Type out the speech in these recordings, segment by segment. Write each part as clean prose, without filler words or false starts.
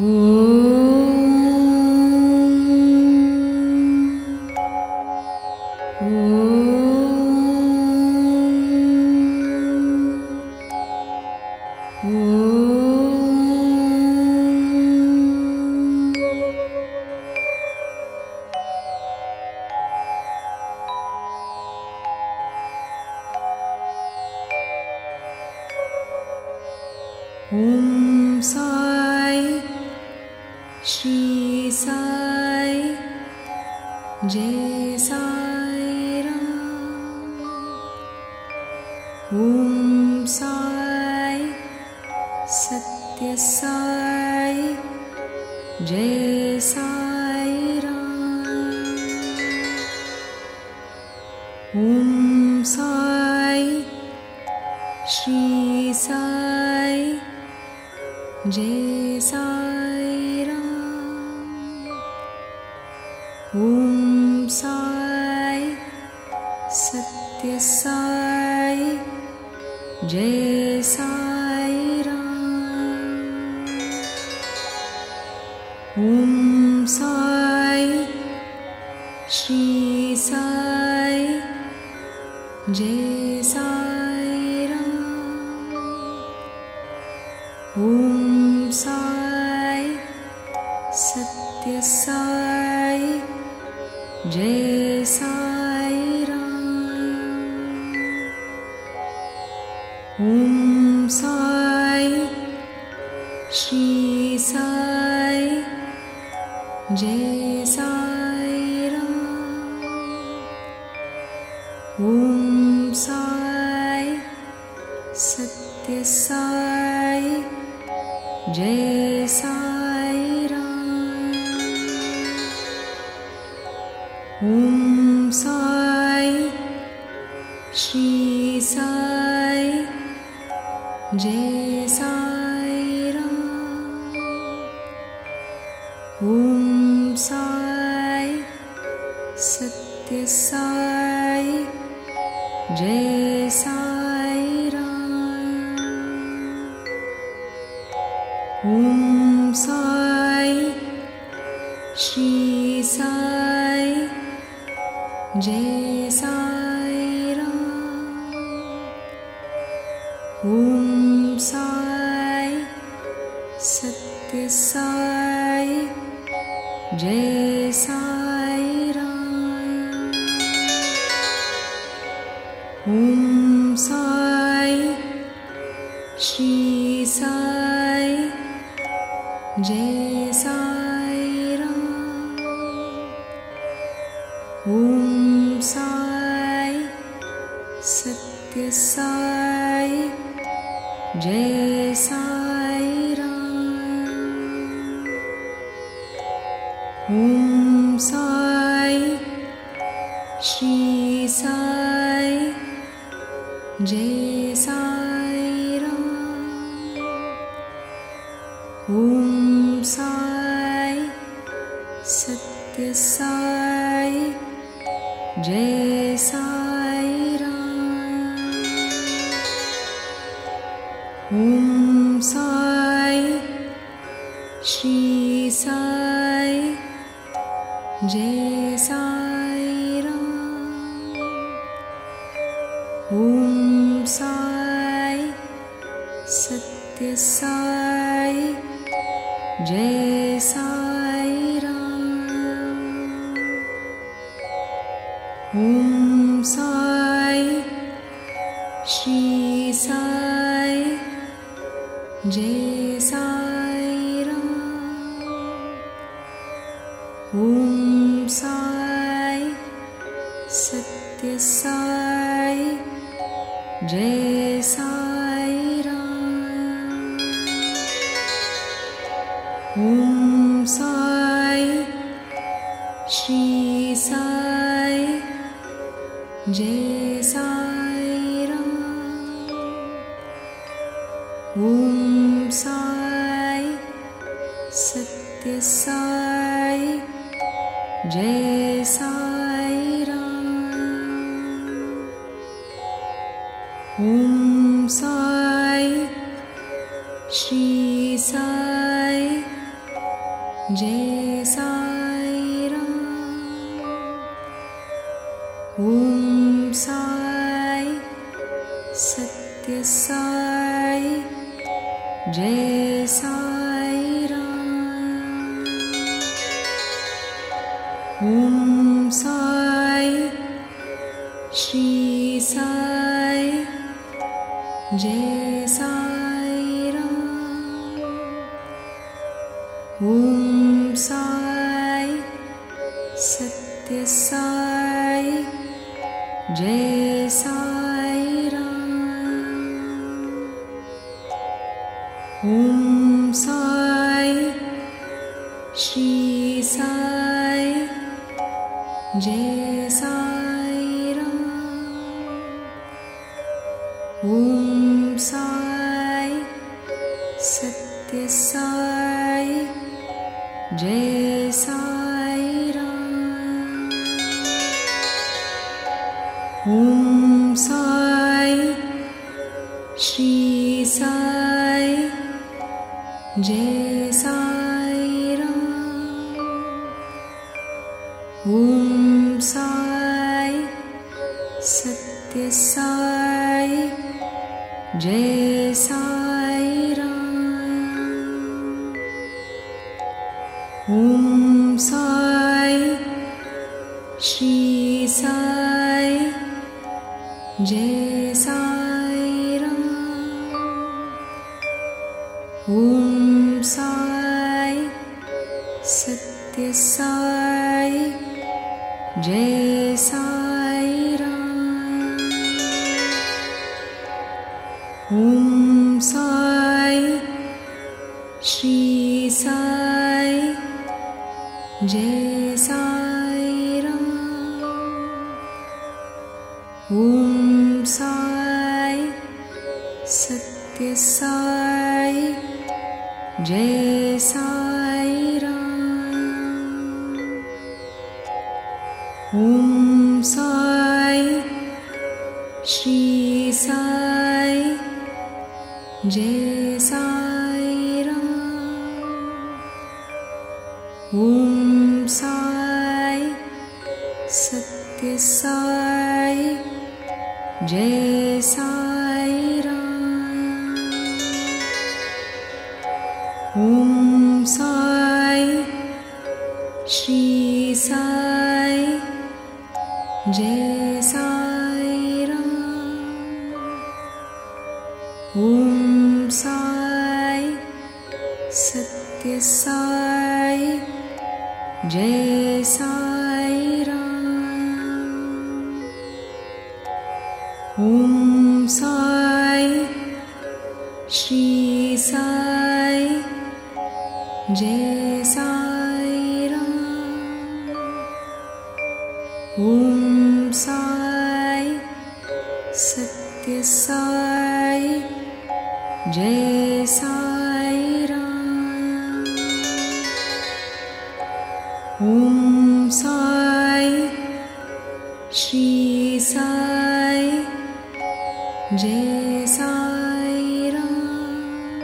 Om Sai Shri Sai Jai Sai Ram. Om Sai Satya Sai Jai Sai Ram. Om Sai Shri Sai Jai Sai Ram. Om Sai Satya Sai Jai Sai Ram. Om Sai Shri Sai Jai Sai Ram. Om Sai Satya Sai Jai Sai Ram. Om Sai Shri Sai Jai Sai Ram. Om Sai Satya Sai Jai Sai Ram. Om Sai Shri Sai Jai Sai Ram. Om Sai Satya Sai Jai Sai Ram. Om Sai Shri Sai Jai Sai Ram. Om Sai Satya Sai Jai Sai Ram. Om Sai Shri Sai Jai Sai Ram. Om Sai Satya Sai Jai Sai Ram. Om Sai Shri Sai Jai Sai Ram. Om Sai Satya Sai Jai Sai Ram. Om Sai Shri Sai Jai Sai Ram. Om Sai Satya Sai Jai Sai Ram. Om Sai Shri Sai Jai Sai Ram. Om Sai Satya Sai Jai Sai Ram. Om Sai Shri Sai Jai Sai Ram. Om Sai Satya Sai Jai Sai Ram. Om Sai Shri Sai Jai Sai Ram. Om Sai Satya Sai Jai Sai Ram. Om Sai Shri Sai Jai Sai Ram. Om Sai Satya Sai Jai Sai Ram. Om Sai Shri Sai Jai Sai Ram. Om Sai Satya Sai Jai Sai Ram. Om Sai Shri Sai Jai Sai Ram. Om Sai Satya Sai Jai Sai Ram. Om Sai Shri Sai Jai Sai Ram. Om Sai Satya Sai Jai Sai Ram. Om Sai Shri Sai Jai Sai Ram. Om Sai Satya Sai Jai Sai Ram. Om Sai Shri Sai Jai Sai Ram. Om Sai Satya Sai Jai Sai Ram. Om Sai Shri Sai Jai Sai Ram. Om Sai Satya Sai Jai Sai Ram. Om Sai Shri Sai Jai Sai Ram. Om Sai Satya Sai Jai Sai Ram. Om Sai Shri Sai Jai Sai Ram.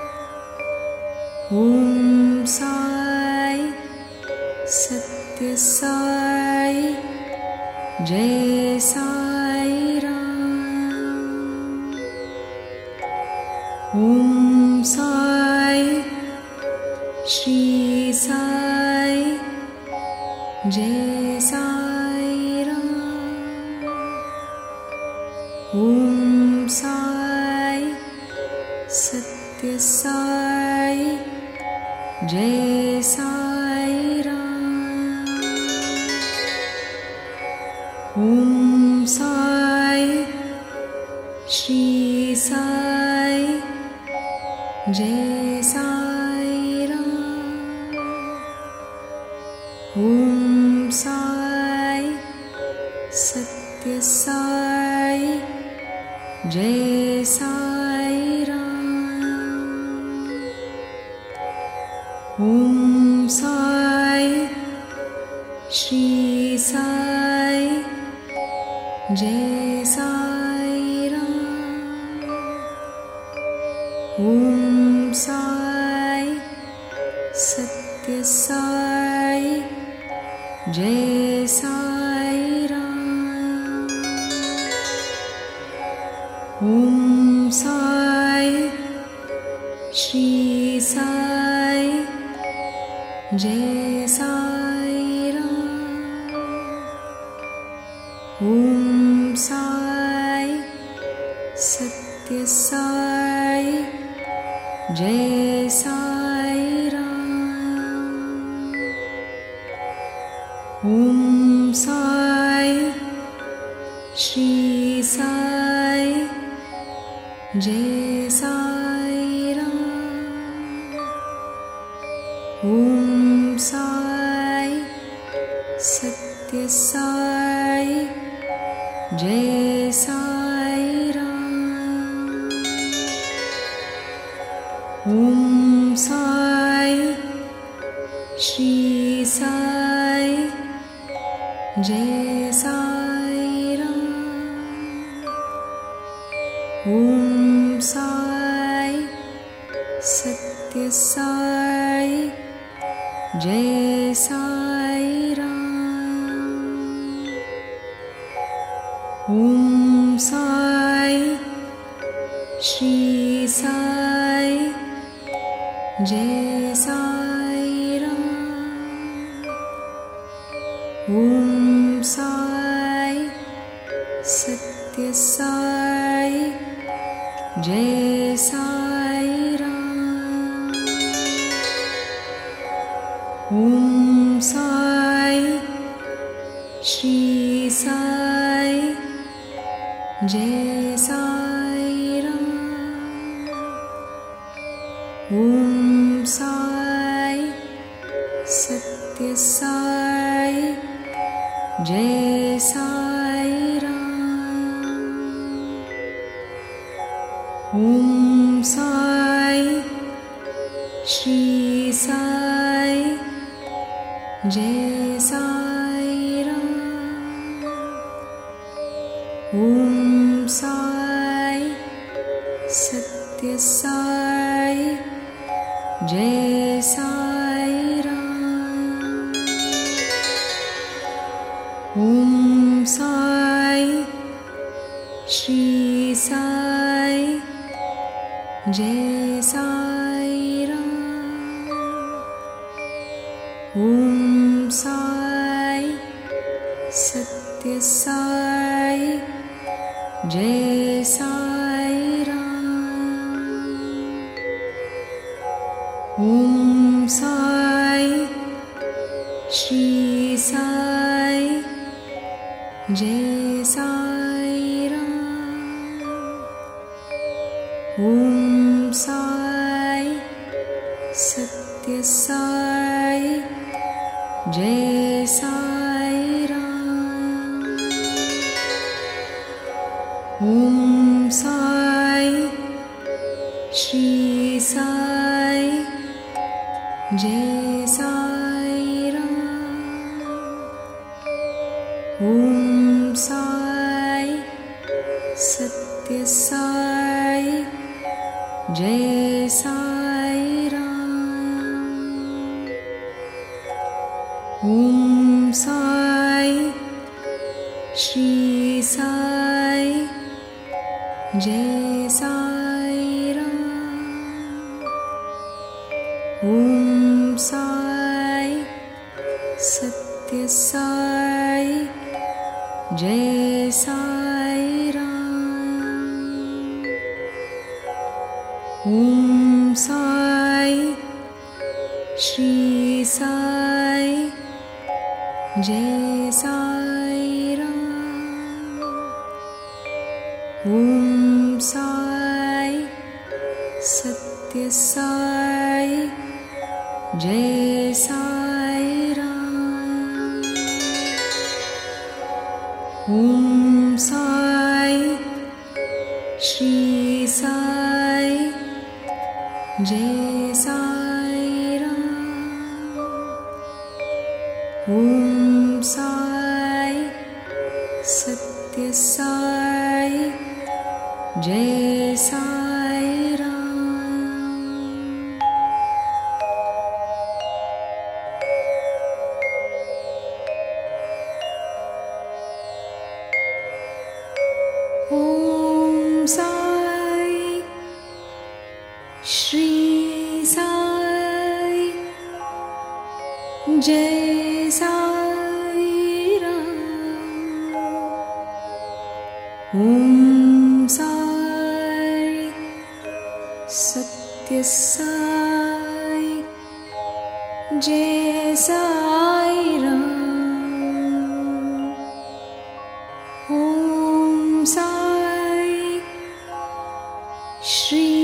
Om Sai Satya Sai Jai Sai Ram. Om Sai Shri Sai Jai Sai Ram. Om Sai Satya Sai Jai Sai Ram. Om Sai Shri Sai Jai Sai Ram. Om Sai Satya Sai Jai Sai Ram. Om Sai Shri Sai Jai Sai Ram. Om Sai Satya Satya Sai Jai Sai Ram. Om Sai Shri Sai Jai Sai Ram. Om Sai Satya Sai Jai Sai Ram. Om Sai Shri Sai Jai Sai Ram. Om Sai Satya Sai Jai Sai Ram. Om Sai Shri Sai Jai Sai Ram. Om Sai Satya Sai Jai Sai Ram. Om Sai Shri Sai Jai Sai Ram. Om Sai Satya Sai Jai Sai Ram. Om Sai Shri Sai Jai Sai Ram. Om Sai Satya Sai Jai Sai Ram. Om Sai Shri Sai Jai Sai Ram. Om Sai Satya Sai Jai Sai Ram. Om Sai Shri Sai Jai Sai Ram. Om Sai Satya Sai Jai Sai Ram. Om Sai Shri Sai Jai Sai Ram. Om Sai Satya Sai Jai Sai Ram. Om Sai Shri Sai Jai Sai Ram. Om Sai Satya Sai Jai Sai Ram. Om Sai Shri Sai Jai Sai Ram. Om Sai Satya Sai Jai Sai Ram. Om Sai Shri Sai Jai Sai Ram. Om Sai Satya Sai Jai Sai Ram. Om Sai Shri Sai Jai Sai Ram. Om Sai Satya Sai Jai Sai Ram. Sai Shri Sai Jai Sai Ram. Om Sai Satya Sai Jai Sai Ram. Om Sai Shri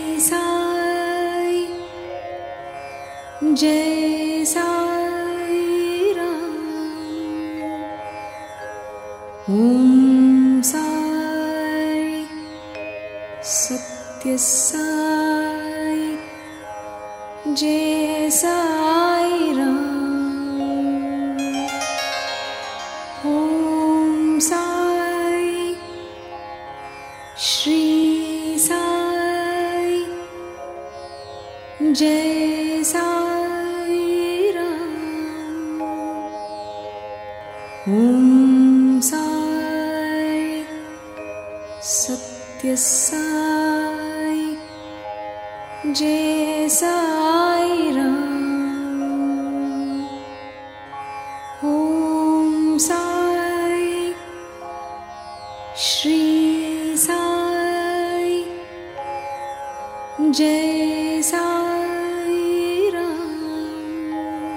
Sai Jai Sai Ram. Om Sai Satya Sai Jai Sai Ram. Om Sai Shri Sai Jai Sai Ram. Om Sai Satya Sai Jai Sai Ram. Om Sai Shri Sai Jai Sai Ram.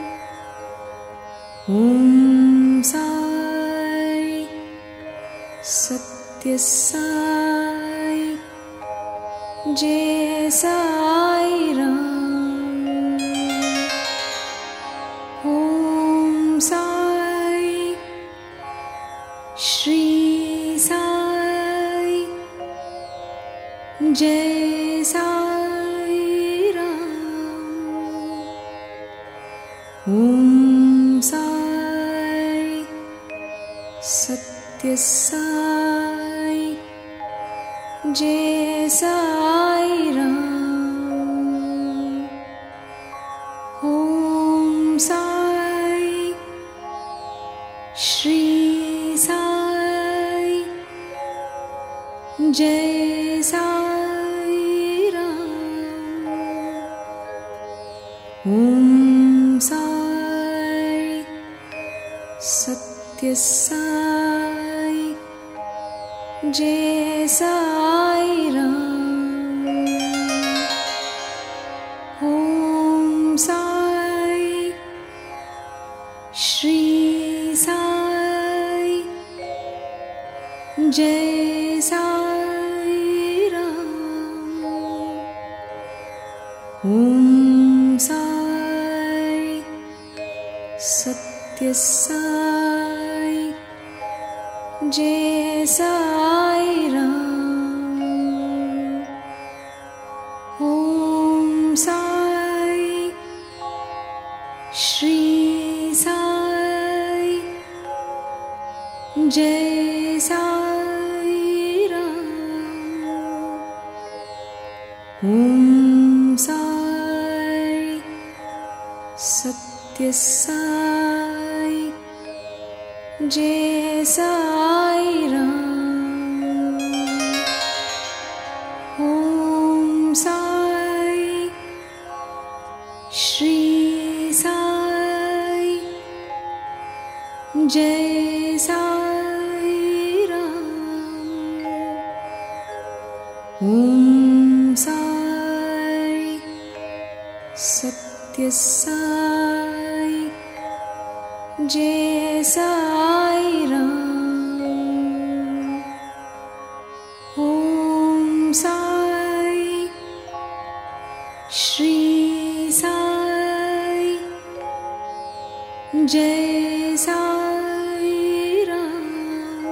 Om Sai Satya Sai Jai Sai Ram. Om Sai Shri Sai Jai Sai Ram. Om Sai Satya Sai Jai Sai Ram. Om Sai Shri Sai Jai Sai Ram. Om Sai Satya Sai Jai Sai Ram. Om Sai Shri Sai Jai Sai Ram. Om Sai Satya Sai Jai Sai Ram. Om Sai Shri Sai Jai Sai Ram. Om Sai Satya Sai Jai Sai Ram. Om Sai Shri Sai Jai Sai Ram. Om Sai Satya Sai Jai Sai Ram. Om Sai Shri Sai Jai Sai Ram.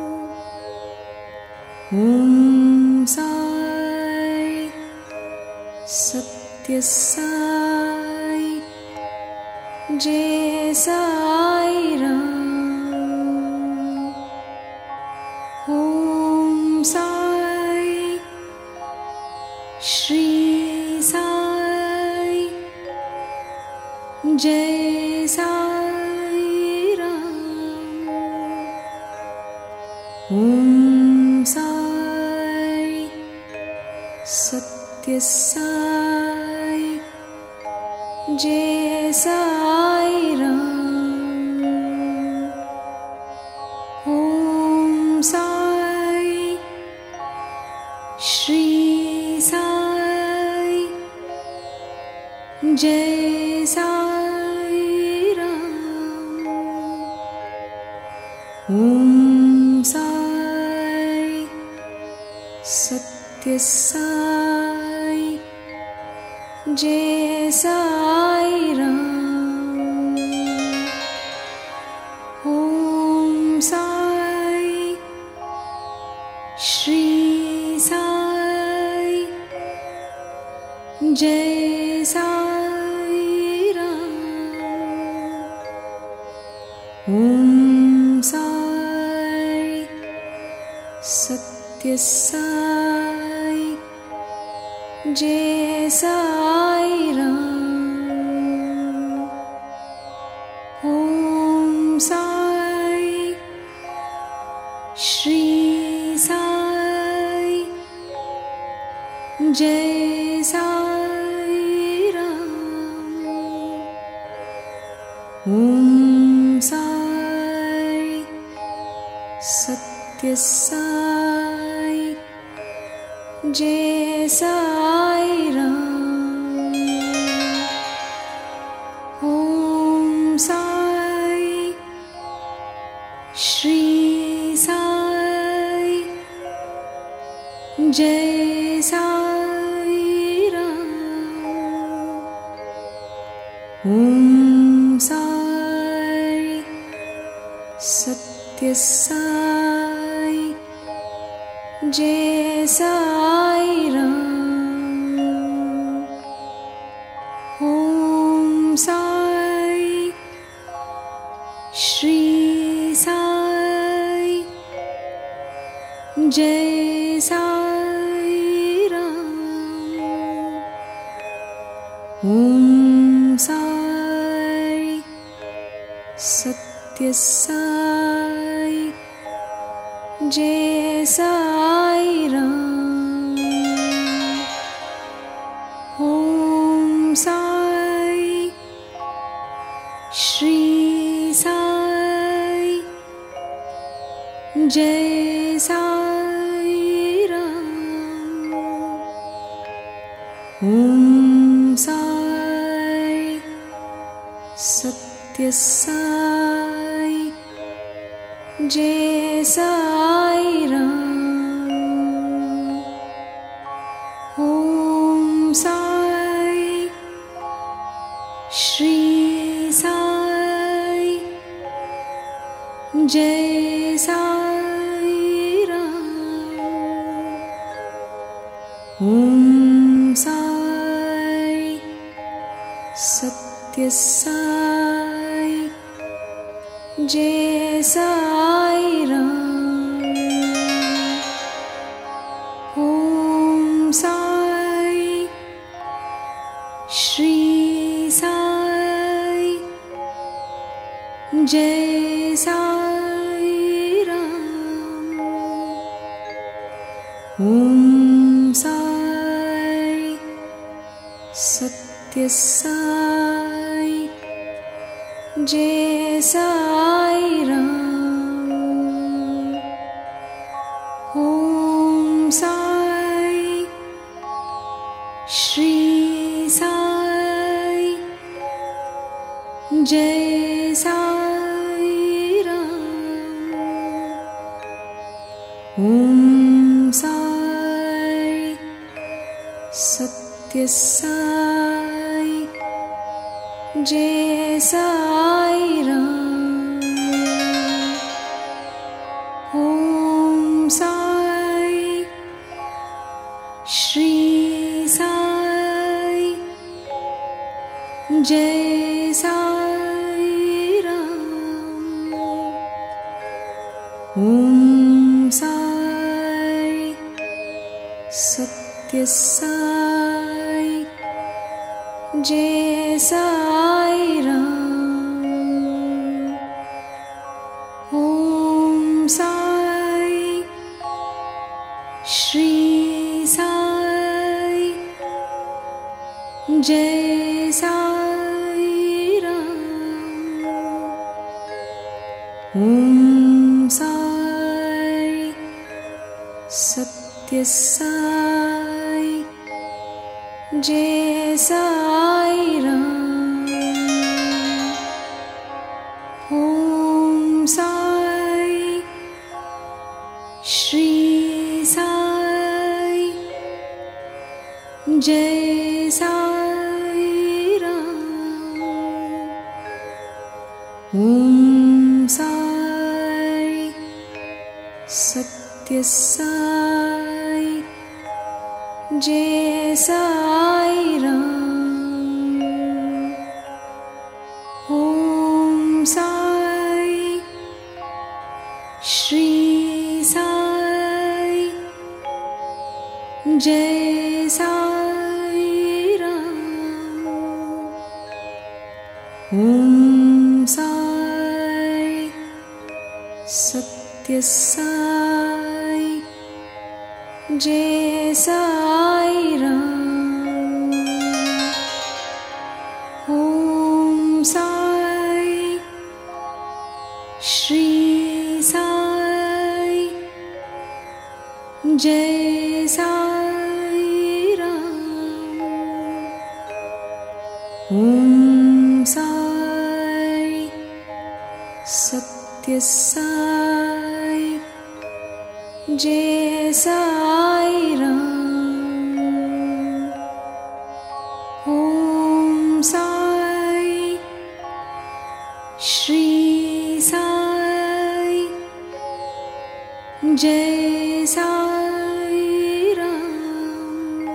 Om Sai Satya Sai Jai Sai Ram. Om Sai Shri Sai Jai Sai Ram. Om Sai Satya Sai Jai Sai Ram. Om Sai Shri Sai Jai Sai Ram. Om Sai Satya Sai Jai Sai Ram. Om Sai Shri Sai Jai Sai Ram. Om Sai Satya Sai Jai Sai Ram. Om Sai Shri Sai Jai Sai Ram. Om Sai Satya Sai Jai Sai Ram. Om Sai Shri Sai Jai Sai Ram. Om Sai Satya Sai Jai Sai Ram. Om Sai Shri Sai Jai Sai Ram. Om Sai Satya Sai Jai Sai Ram. Om Sai Shri Sai Jai Sai Ram. Om Sai Satya Sai Jai Sai Ram. Om Sai Shri Sai Jai Sai Ram. Om Sai Satya Sai Jai Sai Ram. Om Sai Shri Sai Jai Sai Ram. Om Sai Satya Sai Jai Sai Ram. Om Sai Shri Sai Jai Sai Ram. Om Sai Satya Sai Jai Sai Ram. Om Sai Shri Sai Jai Sai Ram. Om Sai Satya Sai Jai Sai Ram. Om Sai Shri Sai Jai Sai Ram. Om Sai Satya Sai Jai Sai Ram. Om Sai Shri Sai Jai Sai Ram. Om Sai Satya Sai Jai Sai Ram. Om Sai Shri Sai Jai Sai Ram. Om Sai Satya Sai Jai Sai Ram. Om Sai Shri Sai Jai Sai Ram. Om Sai Satya Sai Jai Sai Ram. Om Sai Shri Sai Jai Sai Ram.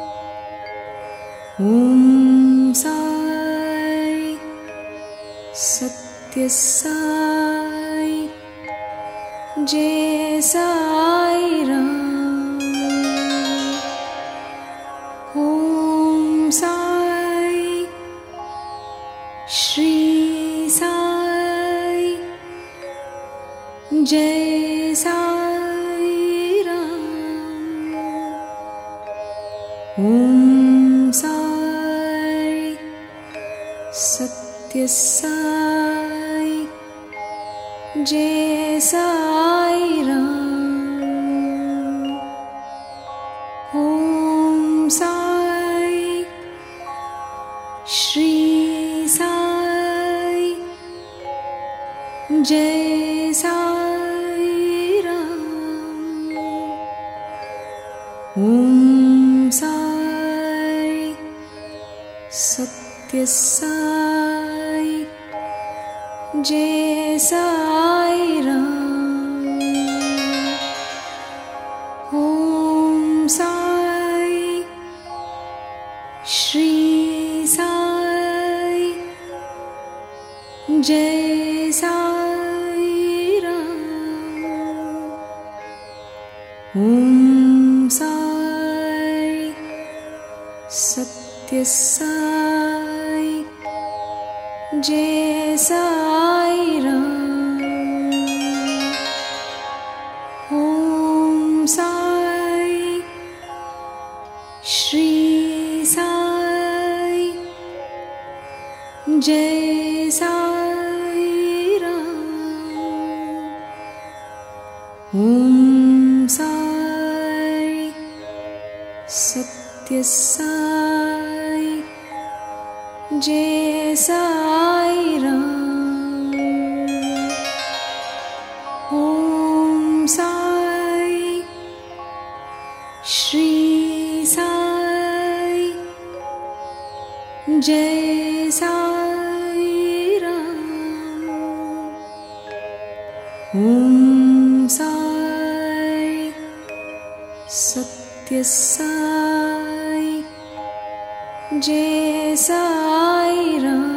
Om Sai Satya Sai Jai Sai Ram. Om Sai Shri Sai Jai Sai Ram. Om Sai Satya Sai Jai Sai Ram. Om Sai Shri Sai Jai Sai Ram. Om Sai Satya Sai Jai Sai Ram. Om Sai Shri Sai Jai Sai Ram. Om Sai Satya Sai Jai Sai Ram. Om Sai Shri Sai Jai Sai Ram. Om Sai Satya Sai Jai Sai Ram. Om Sai Shri Sai Jai Sai Ram. Om Sai Satya Sai Jai Sai Ram.